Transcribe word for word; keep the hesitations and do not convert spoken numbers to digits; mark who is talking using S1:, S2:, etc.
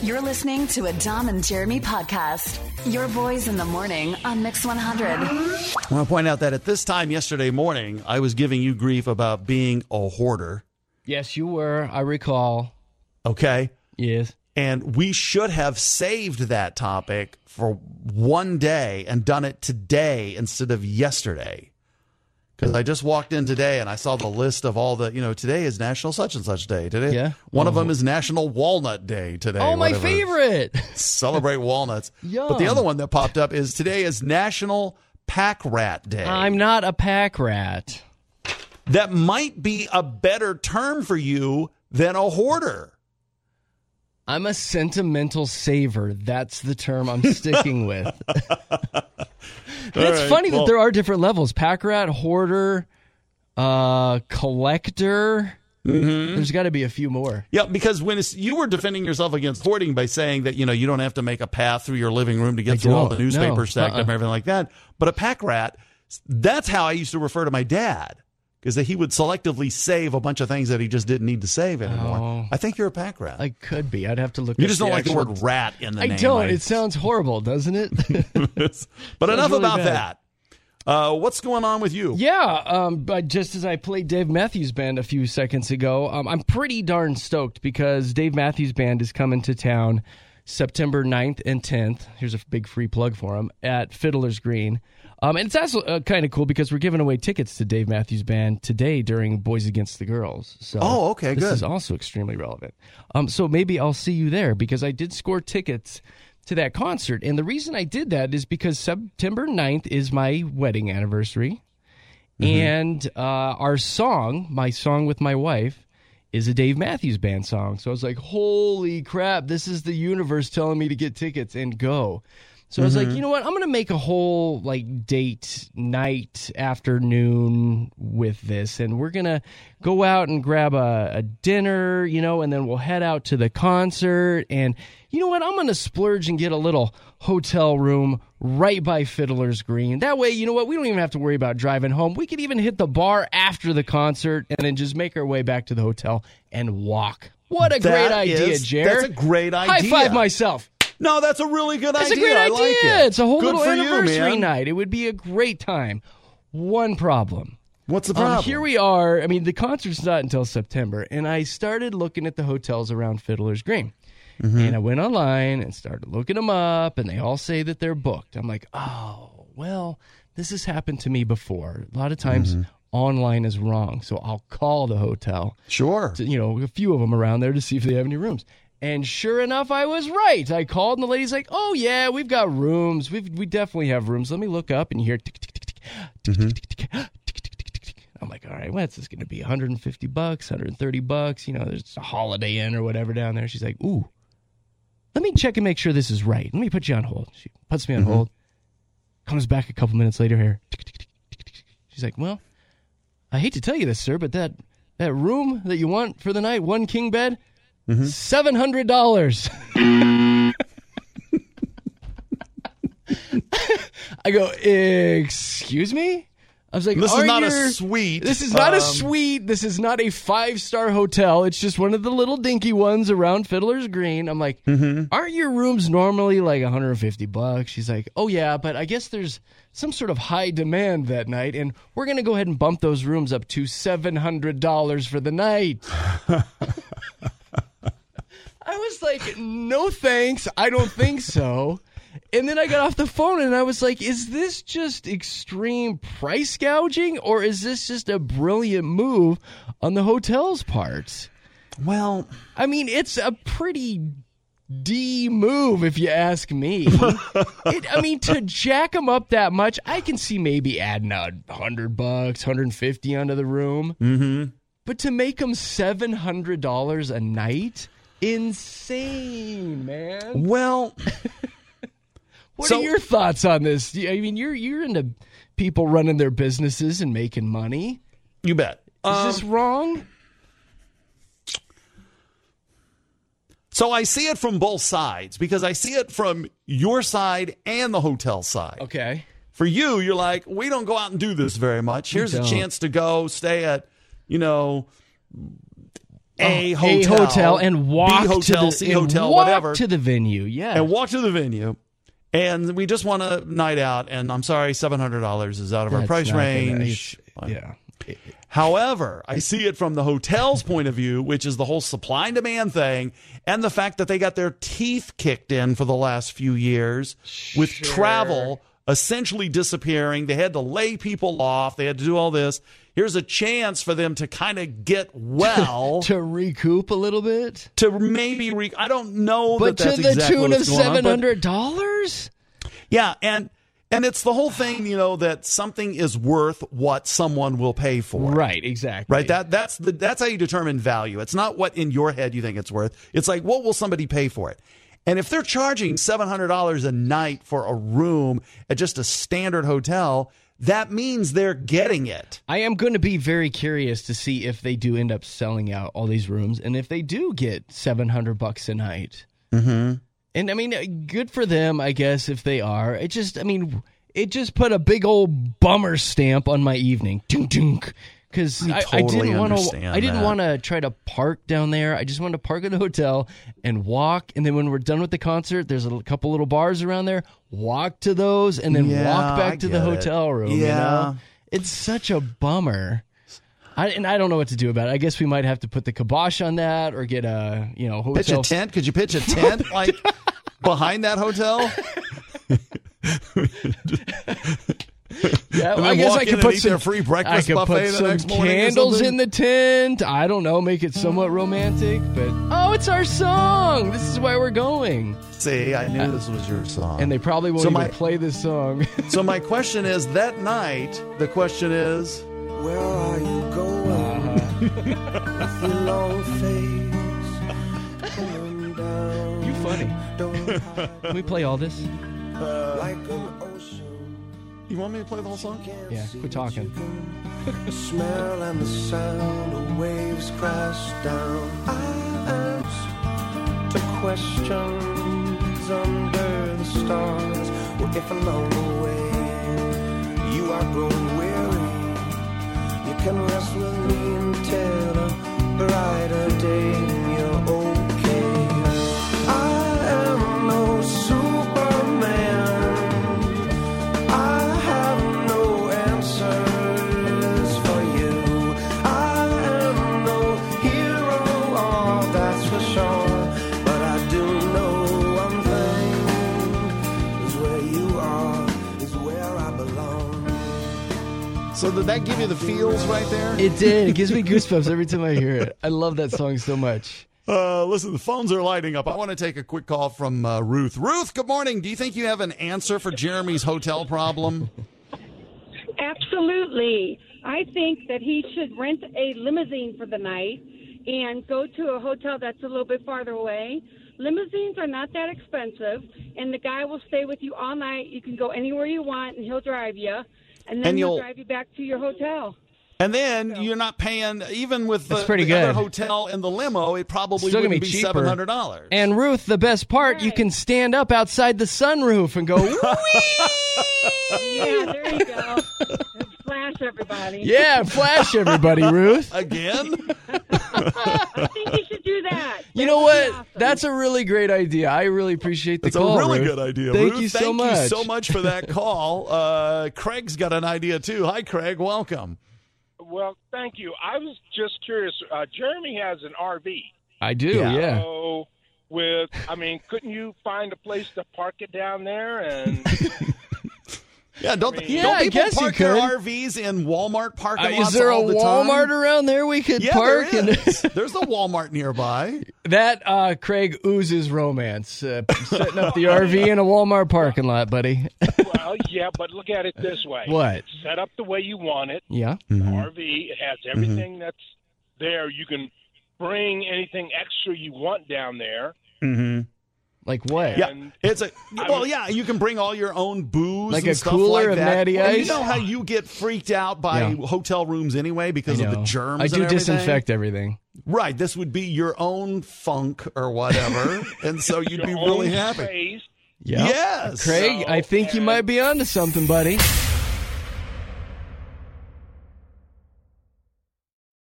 S1: You're listening to a Dom and Jeremy podcast. Your boys in the morning on Mix one hundred.
S2: I want to point out that at this time yesterday morning, I was giving you grief about being a hoarder.
S3: Yes, you were. I recall.
S2: Okay.
S3: Yes.
S2: And we should have saved that topic for one day and done it today instead of yesterday. Because I just walked in today and I saw the list of all the, you know, today is National Such and Such Day. Today,
S3: yeah.
S2: One
S3: oh.
S2: of them is National Walnut Day today.
S3: Oh, my
S2: whatever.
S3: favorite.
S2: Celebrate walnuts.
S3: Yum.
S2: But the other one that popped up is today is National Pack Rat Day.
S3: I'm not a pack rat.
S2: That might be a better term for you than a hoarder.
S3: I'm a sentimental saver. That's the term I'm sticking with. It's
S2: right,
S3: funny
S2: well,
S3: that there are different levels. Pack rat, hoarder, uh, collector. Mm-hmm. There's got to be a few more.
S2: Yeah, because when it's, you were defending yourself against hoarding by saying that, you know, you don't have to make a path through your living room to get
S3: I
S2: through all the
S3: don't,
S2: newspapers
S3: no.
S2: stacked
S3: Uh-uh.
S2: up and everything like that. But a pack rat, that's how I used to refer to my dad. Because he would selectively save a bunch of things that he just didn't need to save anymore.
S3: Oh.
S2: I think you're a pack rat.
S3: I could be. I'd have to look
S2: You
S3: up
S2: just don't
S3: the
S2: like the
S3: actual-
S2: word rat in the
S3: I
S2: name.
S3: don't.
S2: I-
S3: It sounds horrible, doesn't it?
S2: But enough
S3: really
S2: about
S3: bad.
S2: that. Uh, what's going on with you?
S3: Yeah, um, but just as I played Dave Matthews Band a few seconds ago, um, I'm pretty darn stoked because Dave Matthews Band is coming to town September ninth and tenth. Here's a big free plug for them at Fiddler's Green. Um, and it's also uh, kind of cool because we're giving away tickets to Dave Matthews Band today during Boys Against the Girls. So
S2: Oh, okay,
S3: this
S2: good.
S3: is also extremely relevant. Um, so maybe I'll see you there because I did score tickets to that concert. And the reason I did that is because September ninth is my wedding anniversary. Mm-hmm. And uh, our song, my song with my wife, is a Dave Matthews Band song. So I was like, holy crap, this is the universe telling me to get tickets and go. So I was like, you know what? I'm going to make a whole like date night afternoon with this. And we're going to go out and grab a, a dinner, you know, and then we'll head out to the concert. And you know what? I'm going to splurge and get a little hotel room right by Fiddler's Green. That way, you know what? We don't even have to worry about driving home. We could even hit the bar after the concert and then just make our way back to the hotel and walk. What a
S2: That
S3: great idea,
S2: is-
S3: Jared.
S2: That's a great idea.
S3: High five myself.
S2: No, that's a really good
S3: It's
S2: idea.
S3: a great
S2: I
S3: idea.
S2: like it.
S3: It's a whole
S2: Good
S3: little
S2: for you,
S3: anniversary
S2: man.
S3: night. It would be a great time. One problem.
S2: What's the problem?
S3: Um, here we are. I mean, the concert's not until September, and I started looking at the hotels around Fiddler's Green. Mm-hmm. And I went online and started looking them up, and they all say that they're booked. I'm like, oh, well, this has happened to me before. A lot of times mm-hmm. online is wrong, so I'll call the hotel.
S2: Sure.
S3: To, you know, a few of them around there to see if they have any rooms. And sure enough, I was right. I called, and the lady's like, oh, yeah, we've got rooms. We've, we definitely have rooms. Let me look up, and you hear tick, tick, tick, tick, tick, tick, tick, tick, tick, tick, tick, tick. I'm like, all right, what's this going to be? one hundred fifty bucks, one hundred thirty bucks. You know, there's a Holiday Inn or whatever down there. She's like, ooh, let me check and make sure this is right. Let me put you on hold. She puts me on mm-hmm. hold. Comes back a couple minutes later here. Tick, tick, tick, tick, tick. She's like, well, I hate to tell you this, sir, but that, that room that you want for the night, one king bed, Mm-hmm. seven hundred dollars. I go, excuse me? I was like,
S2: this
S3: are
S2: is not
S3: your,
S2: a suite.
S3: This is not
S2: um,
S3: a suite. This is not a five-star hotel. It's just one of the little dinky ones around Fiddler's Green. I'm like, mm-hmm. aren't your rooms normally like one hundred fifty bucks? She's like, oh, yeah, but I guess there's some sort of high demand that night, and we're going to go ahead and bump those rooms up to seven hundred dollars for the night. I was like, no thanks. I don't think so. And then I got off the phone and I was like, is this just extreme price gouging or is this just a brilliant move on the hotel's part?
S2: Well,
S3: I mean, it's a pretty D move if you ask me. it, I mean, to jack them up that much, I can see maybe adding a hundred bucks, one hundred fifty onto the room.
S2: Mm-hmm. But
S3: to make them seven hundred dollars a night, insane, man.
S2: Well,
S3: what
S2: so,
S3: are your thoughts on this? I mean, you're you're into people running their businesses and making money.
S2: You bet.
S3: Is
S2: um,
S3: this wrong?
S2: So I see it from both sides because I see it from your side and the hotel side.
S3: Okay.
S2: For you, you're like, we don't go out and do this very much. Here's a chance to go stay at, you know, A
S3: oh,
S2: hotel,
S3: A hotel, and walk
S2: B hotel,
S3: to the,
S2: C
S3: and
S2: hotel,
S3: walk
S2: whatever,
S3: to the venue. Yeah,
S2: and walk to the venue. And we just want a night out, and I'm sorry, seven hundred dollars is out of our
S3: That's
S2: price
S3: not
S2: range.
S3: gonna- yeah.
S2: However, I see it from the hotel's point of view, which is the whole supply and demand thing, and the fact that they got their teeth kicked in for the last few years with
S4: Sure.
S2: travel essentially disappearing. They had to lay people off. They had to do all this. Here's a chance for them to kind of get well.
S3: To recoup a little bit,
S2: to maybe re- I don't know,
S3: but
S2: that that's
S3: to the
S2: exactly
S3: tune of
S2: what's going on, but-
S3: seven hundred dollars.
S2: Yeah, and and it's the whole thing, you know, that something is worth what someone will pay for.
S3: Right, exactly.
S2: Right. That that's the that's how you determine value. It's not what in your head you think it's worth. It's like, what will somebody pay for it? And if they're charging seven hundred dollars a night for a room at just a standard hotel, that means they're getting it.
S3: I am going to be very curious to see if they do end up selling out all these rooms, and if they do get seven hundred bucks a night.
S2: Mm-hmm.
S3: And I mean, good for them, I guess, if they are. It just, I mean, it just put a big old bummer stamp on my evening. Because I, I,
S2: totally
S3: didn't want to.
S2: understand
S3: I didn't
S2: that.
S3: want to try to park down there. I just wanted to park at a hotel and walk. And then when we're done with the concert, there's a couple little bars around there. Walk to those, and then
S2: Yeah,
S3: walk back
S2: I
S3: to the
S2: get it.
S3: hotel room. You
S2: Yeah.
S3: know, it's such a bummer. I, and I don't know what to do about it. I guess we might have to put the kibosh on that, or get a you know
S2: Pitch
S3: hotel.
S2: a tent? Could you pitch a tent like behind that hotel?
S3: Yeah,
S2: And
S3: I
S2: then
S3: guess
S2: walk
S3: I
S2: in
S3: could
S2: and
S3: put
S2: eat
S3: some
S2: their free breakfast
S3: I could
S2: buffet
S3: put
S2: the
S3: some
S2: next morning or
S3: candles
S2: something?
S3: in the tent. I don't know, make it somewhat romantic. But oh, it's our song. This is why we're going.
S2: See, I knew this was your song.
S3: And they probably won't
S2: So
S3: even
S2: my-
S3: play this song.
S2: So my question is, that night, the question is,
S5: Where are you going with your long face? Coming down,
S3: You funny.
S5: don't hide
S3: Can we play all this?
S5: like an ocean.
S2: you want me to play the whole song?
S3: Yeah, quit talking.
S5: The smell and the sound of waves crash down. I answer to questions under the stars. Well, if along the way you are growing weary, you can rest with me until a brighter day when you're okay. I am no Superman. I have no answers for you. I am no hero, oh, that's for sure. But I do know one thing, is where you are, is where I belong.
S2: So did that give you the feels right there?
S3: It did. It gives me goosebumps every time I hear it. I love that song so much.
S2: Uh, listen, the phones are lighting up. I want to take a quick call from uh, Ruth. Ruth, good morning. Do you think you have an answer for Jeremy's hotel problem?
S6: Absolutely. I think that he should rent a limousine for the night and go to a hotel that's a little bit farther away. Limousines are not that expensive, and the guy will stay with you all night. You can go anywhere you want, and he'll drive you, and then
S2: And
S6: he'll
S2: you'll-
S6: drive you back to your hotel.
S2: And then you're not paying, even with the,
S3: That's pretty
S2: the other
S3: good.
S2: hotel and the limo, it probably
S3: Still gonna
S2: wouldn't
S3: be
S2: be
S3: cheaper.
S2: seven hundred dollars.
S3: And Ruth, the best part, you
S6: Right.
S3: can stand up outside the sunroof and go,
S6: Yeah, there you go. Flash, everybody.
S3: yeah, flash everybody, Ruth.
S2: Again?
S6: I think you should do that.
S3: You
S6: That
S3: know
S6: would be
S3: what?
S6: awesome.
S3: That's a really great idea. I really appreciate the
S2: It's
S3: call,
S2: a really
S3: Ruth.
S2: good idea.
S3: Thank
S2: Ruth,
S3: you so
S2: thank
S3: much.
S2: you so much for that call. Uh, Craig's got an idea, too. Hi, Craig. Welcome.
S4: Well, thank you. I was just curious. Uh, Jeremy has an R V.
S3: I do,
S2: Yeah.
S3: yeah.
S4: So, with, I mean, couldn't you find a place to park it down there? And
S2: Yeah, don't,
S3: Yeah,
S2: don't
S3: I
S2: people
S3: guess you
S2: park their
S3: could.
S2: R Vs in Walmart parking
S3: Uh,
S2: lots
S3: is there a
S2: all the
S3: Walmart
S2: time?
S3: around there we could
S2: Yeah,
S3: park?
S2: there
S3: And
S2: is. There's a Walmart nearby.
S3: that uh, Craig oozes romance. Uh, setting up the R V in a Walmart parking lot, buddy.
S4: well, yeah, but look at it this way.
S3: What?
S4: Set up the way you want it.
S3: Yeah.
S4: R V. It has everything that's there. You can bring anything extra you want down there.
S2: Mm-hmm.
S3: Like what?
S2: Yeah,
S4: And-
S2: it's a well. Yeah, you can bring all your own booze,
S3: Like
S2: and
S3: a
S2: stuff
S3: cooler
S2: like
S3: of
S2: that.
S3: Natty
S2: And you
S3: Ice?
S2: know how you get freaked out by
S3: Yeah.
S2: hotel rooms anyway because
S3: I
S2: of the
S3: know.
S2: germs.
S3: I
S2: and
S3: do
S2: everything?
S3: disinfect everything.
S2: Right, this would be your own funk or whatever, and so you'd
S4: Your
S2: be really
S4: own
S2: happy.
S4: space.
S3: Yeah.
S2: Yes,
S3: Craig, I think you might be onto something, buddy.